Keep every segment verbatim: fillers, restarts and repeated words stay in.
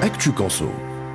أكتو كونسو.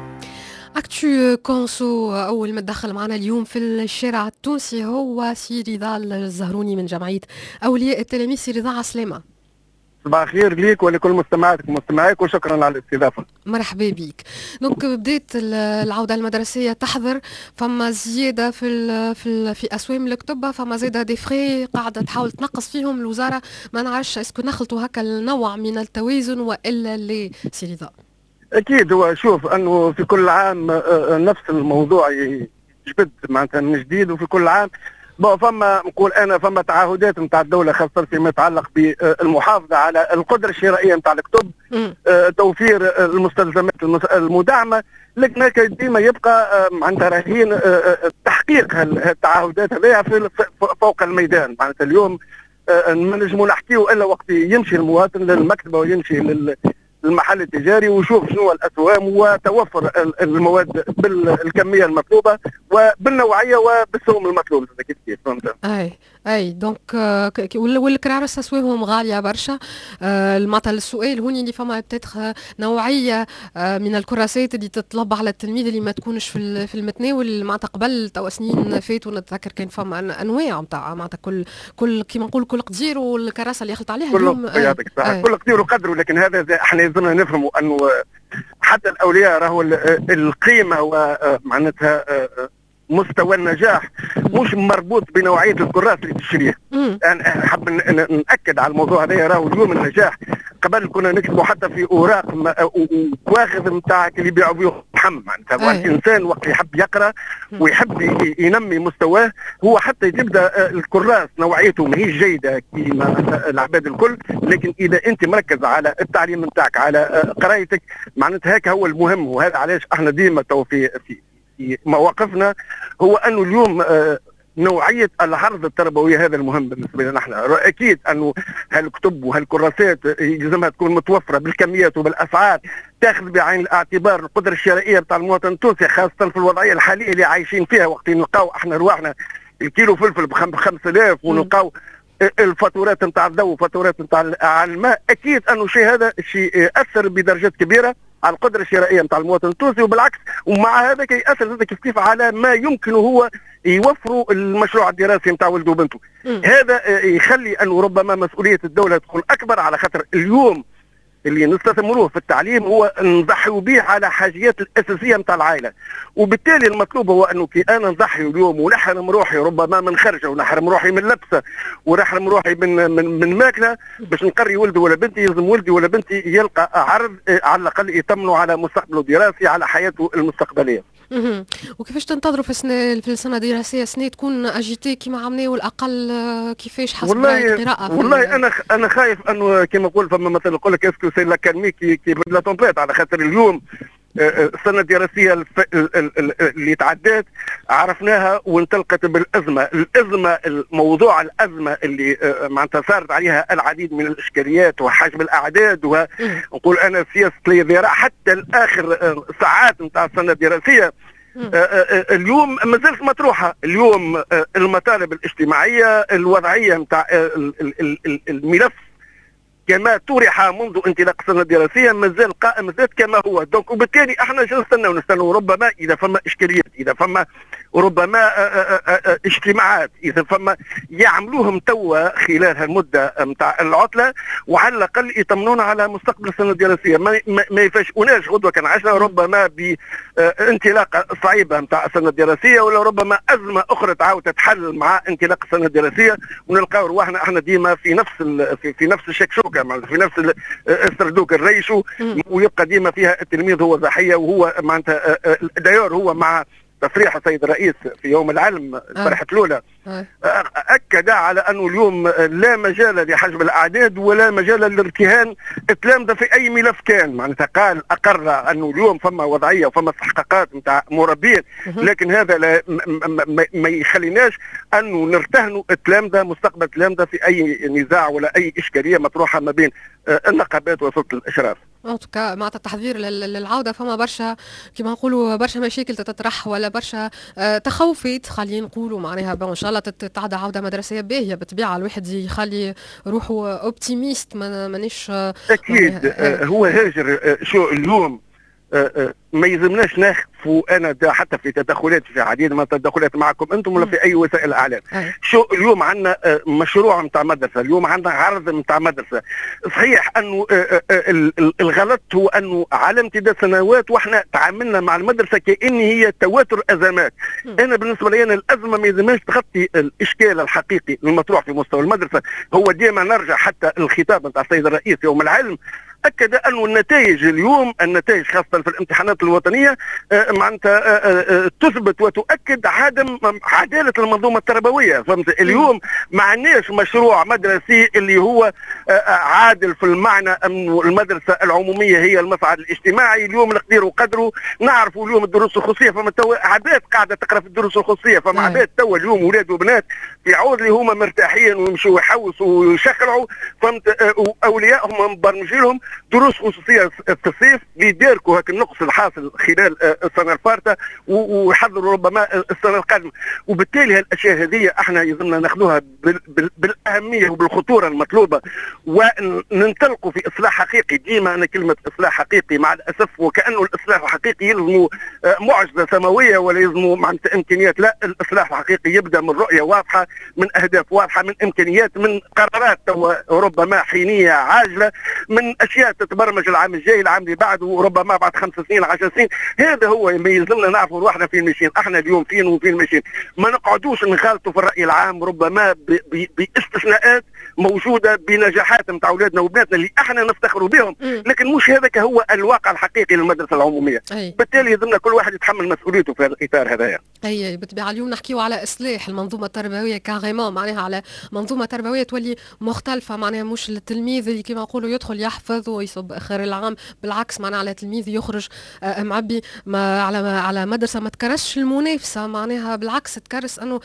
أكتو كونسو أول ما تدخل معنا اليوم في الشارع التونسي هو سي رضا الزهروني من جمعية أولياء التلاميذ. سي رضا عسلامة. صباح الخير ليك ولكل مستمعاتك ومستمعيك وشكرا على الاستضافة. مرحبا بك. دونك بداية العودة المدرسية تحضر، فما زيادة في ال في ال في أسوام الكتب، فما زيادة دي فري قاعدة تحاول تنقص فيهم الوزارة. ما نعرفش اسكو نخلطوا هكا النوع من التوازن والا لا سي رضا؟ اكيد هو شوف انه في كل عام نفس الموضوع يجبد معناتها من جديد، وفي كل عام فما نقول انا فما تعهدات نتاع الدوله خاصه فيما يتعلق بالمحافظه على القدره الشرائيه نتاع الكتب، توفير المستلزمات المدعمه، لكن هكا ديما يبقى معناتها رهين تحقيق التعهدات هذيا في فوق الميدان. معناتها اليوم ما نجموا نحكيو الا وقت يمشي المواطن للمكتبه ويمشي لل المحل التجاري وشوف شنو الاسوام وتوفر المواد بالكميه المطلوبه وبالنوعيه وبالسوم المطلوب. كيف كيف فهمت؟ اي اي دونك والكرارس اسواقهم غاليه برشا. معناتها السؤال هوني اللي فما بتاتخ نوعيه من الكراسات اللي تطلب على التلميذ اللي ما تكونش في في المتناول. معناتها قبل توا سنين فاتوا نتذكر كان فما انواع نتاع معناتها كل كل كيما نقول كل قدير والكراسه اللي يخلط عليها اليوم يعطيك الصحه كل قدير وقدره. لكن هذا احنا لازمنا نفهموا انه حتى الاولياء راهو القيمه ومعناتها مستوى النجاح مش مربوط بنوعيه الكراس اللي تشريه. انا حاب ناكد على الموضوع هذا. راهو اليوم النجاح قبل كنا نكتبوا حتى في اوراق واخذ نتاع اللي يبيعوا بهم حم. معناتها الانسان وقت يحب يقرا ويحب ينمي مستواه هو حتى تبدا الكراس نوعيته ماهيش جيده كيما العباد الكل، لكن اذا انت مركز على التعليم نتاعك على قرايتك معناتها هيك هو المهم. وهذا علاش احنا ديما تو في في في مواقفنا هو انه اليوم آه نوعيه العرض التربوي هذا المهم بالنسبه لنا احنا. اكيد انه هالكتب وهالكراسات يلزمها تكون متوفره بالكميات وبالاسعار تاخذ بعين الاعتبار القدره الشرائيه بتاع المواطن التونسي، خاصه في الوضعيه الحاليه اللي عايشين فيها. وقت نلقاو احنا رواحنا الكيلو فلفل ب خمسة آلاف ونلقاو الفاتورات نتاع الضوء وفاتورات نتاع الماء، اكيد انه شيء هذا شيء ياثر بدرجات كبيره على القدره الشرائيه نتاع المواطن التونسي، وبالعكس ومع هذا كيأثر كيف كيف على ما يمكن هو يوفروا المشروع الدراسي نتاع ولده وبنته. هذا يخلي انه ربما مسؤوليه الدوله تكون اكبر، على خاطر اليوم اللي نستثمروه في التعليم هو نضحيوا به على حاجيات الاساسيه نتاع العائله، وبالتالي المطلوب هو انه كي انا نضحي اليوم ونحرم روحي ربما من خرجه ونحرم روحي من لبسه ونحرم روحي من من, من ماكله باش نقري ولدي ولا بنتي، يلزم ولدي ولا بنتي يلقى عرض على الاقل يطمنوا على مستقبله الدراسي على حياته المستقبليه. وكيفاش تنتظروا في السنه في السنه الدراسيه سنه تكون اجيتي كيما عملناو الاقل كيفاش حسب القراءه؟ والله انا انا خايف انه كيما نقول فما مثل يقول لك اسكو سي لاكاديمي كي كي لا تومبيت، على خاطر اليوم السنه الدراسيه اللي تعدات عرفناها وانطلقت بالازمه، الازمه الموضوع الازمه اللي معناتها صارت عليها العديد من الاشكاليات وحجم الاعداد، ونقول انا سياسه الذراع حتى الاخر ساعات نتاع السنه الدراسيه اليوم ما زالت مطروحه. اليوم المطالب الاجتماعيه الوضعيه نتاع الملف كما طرح منذ انطلاق السنه الدراسيه مازال قائم ذات كما هو. دونك وبالتالي احنا شنو نستناو؟ نستناو ربما اذا فما اشكاليات، اذا فما ربما اجتماعات، اذا فما يعملوهم توا خلال هالمده نتاع العطله، وعلى الاقل يطمنونا على مستقبل السنه الدراسيه. ما, ما يفاجئوناش غدوه كان عشنا ربما بانطلاقه صعيبه نتاع السنه الدراسيه، ولا ربما ازمه اخرى تعاود تتحل مع انطلاق السنه الدراسيه، ونلقاو رواحنا احنا ديما في نفس في, في نفس الشكشوكه في نفس السردوك الريشو، ويبقى ديما فيها التلميذ هو ضحيه. وهو معناتها دايور هو مع تصريح السيد الرئيس في يوم العلم البارحة الأولى أكد على أنه اليوم لا مجال لحجب الأعداد ولا مجال للارتهان التلامذة في أي ملف كان. معناتها قال أقر أنه اليوم فما وضعية وفما استحقاقات نتاع مربين، لكن هذا لا ما يخليناش أنه نرتهنوا التلامذة مستقبل التلامذة في أي نزاع ولا أي إشكالية مطروحة ما بين النقابات وسلطة الإشراف. معناتها مع التحضير للعوده فما برشا كيما نقولوا برشا مشاكل تتطرح ولا برشا تخوفات خلينا نقولوا معناها ان شاء الله تتعدى عوده مدرسيه باهيه بالطبيعه. الواحد يخلي روحه اوبتيميست مانيش اكيد. هو هاجر شو اليوم ما يلزمناش نخفوا انا حتى في تدخلات في عديد من التدخلات معكم انتم ولا في اي وسائل الاعلام. شو اليوم عندنا مشروع نتاع مدرسه، اليوم عندنا عرض نتاع مدرسه. صحيح انه الغلط هو انه على امتداد سنوات واحنا تعاملنا مع المدرسه كأن هي تواتر ازمات. انا بالنسبه لي أنا الازمه ما يلزمهاش تغطي الاشكال الحقيقي المطروح في مستوى المدرسه. هو ديما نرجع حتى الخطاب نتاع السيد الرئيس يوم العلم أكد أن النتائج اليوم، النتائج خاصة في الامتحانات الوطنية معناتها تثبت وتؤكد عدم عدالة المنظومة التربوية. فهمت؟ اليوم ما عندناش مشروع مدرسي اللي هو عادل في المعنى أن المدرسة العمومية هي المصعد الاجتماعي. اليوم نقدروا قدروا نعرفوا اليوم الدروس الخصوصية، فما تو عباد قاعدة تقرأ في الدروس الخصوصية، فما عباد تو اليوم ولاد وبنات في عود اللي هما مرتاحين ويمشوا يحوسوا ويشخلعوا. فهمت؟ أوليائهم مبرمجين لهم دروس خصوصيه في الصيف بيداركوا هاك النقص الحاصل خلال السنه الفارطه ويحضروا ربما السنه القادمه. وبالتالي هالاشياء هذه احنا يلزمنا ناخذوها بالاهميه وبالخطوره المطلوبه وننطلقوا في اصلاح حقيقي. ديما انا كلمه اصلاح حقيقي مع الاسف وكانه الاصلاح الحقيقي يلزموا معجزه سماويه ولا يلزموا معناتها امكانيات. لا، الاصلاح الحقيقي يبدا من رؤيه واضحه، من اهداف واضحه، من امكانيات، من قرارات ربما حينيه عاجله، من اشياء تتبرمج العام الجاي العام اللي بعده وربما بعد خمس سنين عشر سنين. هذا هو ما يلزمنا نعرفوا روحنا فين ماشيين. احنا اليوم فين وفين ماشيين. ما نقعدوش نخالطوا في الراي العام ربما باستثناءات موجوده بنجاحات نتاع اولادنا وبناتنا اللي احنا نفتخروا بهم، لكن مش هذاك هو الواقع الحقيقي للمدرسه العموميه. أي. بالتالي يلزمنا كل واحد يتحمل مسؤوليته في هذا الاطار هذايا. اي بالطبيعه اليوم نحكيو على اصلاح المنظومه التربويه كاريمون، معناها على منظومه تربويه تولي مختلفه، معناها مش التلميذ اللي كما نقولوا يدخل يحفظ ويصب اخر العام، بالعكس معناها على تلميذ يخرج معبي ما على ما على مدرسه ما تكرسش المنافسه، معناها بالعكس تكرس انه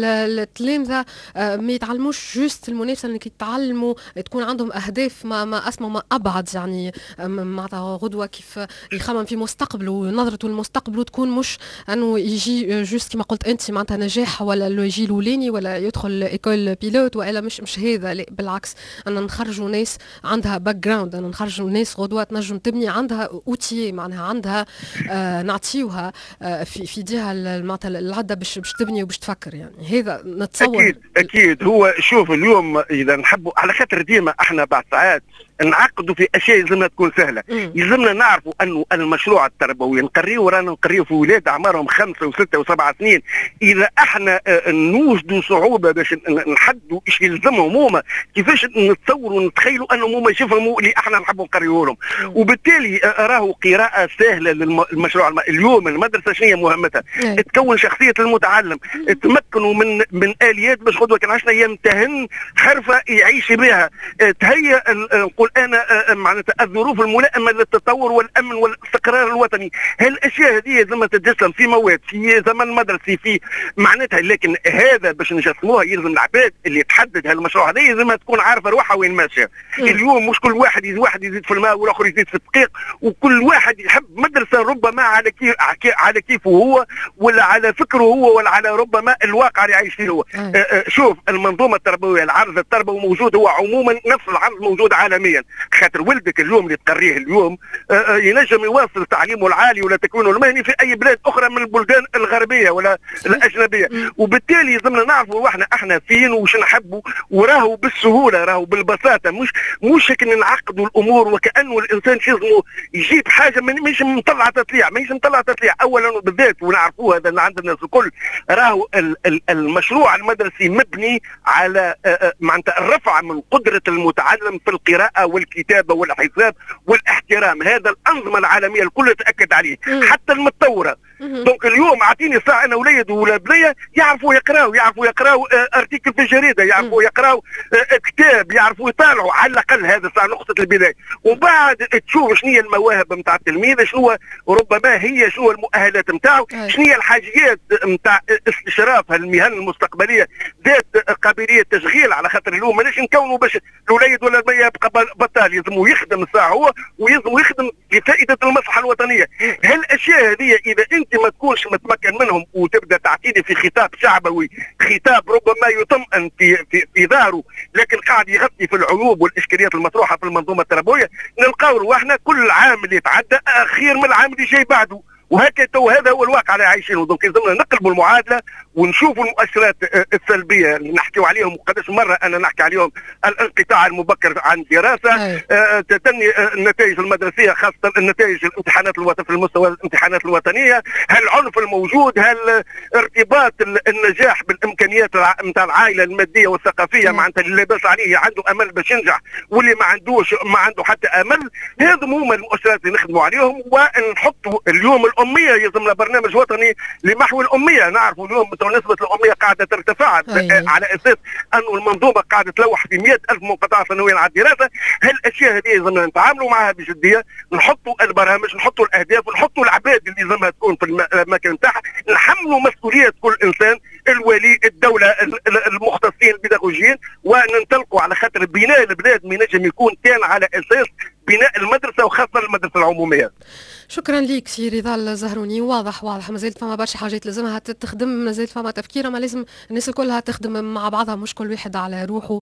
التلامذه ما يتعلموش جوست المنافسه، انك يتعلموا تكون عندهم اهداف ما ما اسمى ما ابعد، يعني معناتها غدوه كيف يخمم في مستقبله ونظرته للمستقبل تكون مش انه يجي جوست كما قلت انت معناتها نجاح ولا يجي الاولاني ولا يدخل ايكول بيلوت والا مش مش هذا. لا بالعكس، ان نخرجوا ناس عندها باك جراوند، ان نخرجوا ناس غدوه تنجم تبني عندها اوتي، معناها عندها آه نعطيوها آه في في ايديها معناتها العده باش باش تبني وباش تفكر. يعني هذا نتصور. اكيد اكيد. هو شوف اليوم اذا نحبوا على خاطر ديما احنا بعد ساعات نعقدوا في اشياء يلزمنا تكون سهله. مم. يلزمنا نعرفوا انه المشروع التربوي نقريو رانا نقريو في ولاد اعمارهم خمسه وسته وسبعه سنين. اذا احنا نوجدوا صعوبه باش نحدوا ايش يلزمهم هما، كيفاش نتصوروا ونتخيلوا انهم هما يفهموا اللي احنا نحبوا نقريوه لهم. وبالتالي راهو قراءه سهله للمشروع. اليوم المدرسه شنو هي مهمتها؟ مم. تكون شخصيه المتعلم، مم. تمكنوا من من اليات باش غدوه كان عشنا يمتهن حرفه يعيش بها، تهيئ نقول انا معناتها الظروف الملائمه للتطور والامن والاستقرار الوطني. هالاشياء هذه لازم تتجسم في مواد في زمن مدرسي في معناتها. لكن هذا باش نجسموها يلزم العباد اللي تحدد هالمشروع هذا لازم تكون عارفه روحها وين ماشيه. اليوم مش كل واحد يزيد واحد يزيد في الماء والاخر يزيد في الدقيق، وكل واحد يحب مدرسه ربما على كيف على كيفه هو ولا على فكره هو ولا على ربما الواقع اللي عايش فيه هو. شوف المنظومه التربويه العرض التربوي موجود هو عموما نفس العرض موجود عالميا. خاطر ولدك اليوم اللي تقريه اليوم ينجم يواصل تعليمه العالي ولا تكوينه المهني في اي بلاد اخرى من البلدان الغربيه ولا الاجنبيه. وبالتالي لازمنا نعرفوا احنا احنا فين وش نحبوا، وراهو بالسهوله راهو بالبساطه، مش مش هيك نعقدوا الامور وكانه الانسان يلزمه يجيب حاجه مش مطلع تطليع مش مطلع تطليع. اولا بالذات ونعرفوه هذا عند الناس الكل، راهو المشروع المدرسي مبني على معناتها الرفع من قدره المتعلم في القراءه والكتابه والحساب والاحترام. هذا الانظمه العالميه الكل تاكد عليه حتى المتطوره. دونك اليوم اعطيني ساعه انا ولاد ولا بنيه يعرفوا يقراوا يعرفوا يقراوا ارتيكل في الجريده، يعرفوا يقراوا كتاب، يعرفوا يطالعوا على الاقل. هذا صار نقطه البدايه. وبعد تشوف شنو هي المواهب نتاع التلميذ، شنو ربما هي شنو المؤهلات نتاعو، شنو هي الحاجيات نتاع استشراف المهن المستقبليه ذات قابليه تشغيل. على خاطر اليوم ماناش نكونوا باش الوليد ولا البنيه يبقى بطال، يلزموا يخدم الساعه هو ويلزموا يخدم لفائده المصلحه الوطنيه. هالاشياء هذه اذا انت انت ما تكونش متمكن منهم وتبدا تعطيني في خطاب شعبوي، خطاب ربما يطمئن في في في ظهره، لكن قاعد يغطي في العيوب والاشكاليات المطروحه في المنظومه التربويه، نلقاو رواحنا كل عام اللي يتعدى خير من العام اللي جاي بعده. وهكذا وهذا هو الواقع اللي عايشينه. دونك لازمنا نقلبوا المعادله ونشوفوا المؤشرات السلبيه اللي نحكيو عليهم، وقداش مره انا نحكي عليهم: الانقطاع المبكر عن الدراسه، آه، تتني النتائج المدرسيه، خاصه النتائج الامتحانات الوطنيه في المستوى الامتحانات الوطنيه، هل العنف الموجود، هل ارتباط النجاح بالامكانيات نتاع العائله الماديه والثقافيه، معناتها اللي لاباس عليه عنده امل باش ينجح، واللي ما عندوش ما عنده حتى امل. هذم هما المؤشرات اللي نخدموا عليهم، ونحطوا اليوم الاميه، يلزمنا برنامج وطني لمحو الاميه. نعرفوا اليوم نسبه الاميه قاعده ترتفع على اساس انه المنظومه قاعده تلوح في مئة الف منقطع سنويا على الدراسه. هالاشياء هذه لازمنا نتعاملوا معها بجديه، نحطوا البرامج، نحطوا الاهداف، ونحطوا العباد اللي لازمها تكون في الاماكن نتاعها، نحملوا مسؤوليه كل انسان، الولي، الدوله، المختصين البيداغوجيين، وننطلقوا على خاطر بناء البلاد ما ينجم يكون كان على اساس بناء المدرسه وخاصه المدرسه العموميه. شكرا ليك سي رضا الزهروني. واضح واضح مازالت فما برشا حاجات لازمها تخدم، مازالت فما تفكير، ما لازم الناس كلها تخدم مع بعضها، مش كل واحد على روحه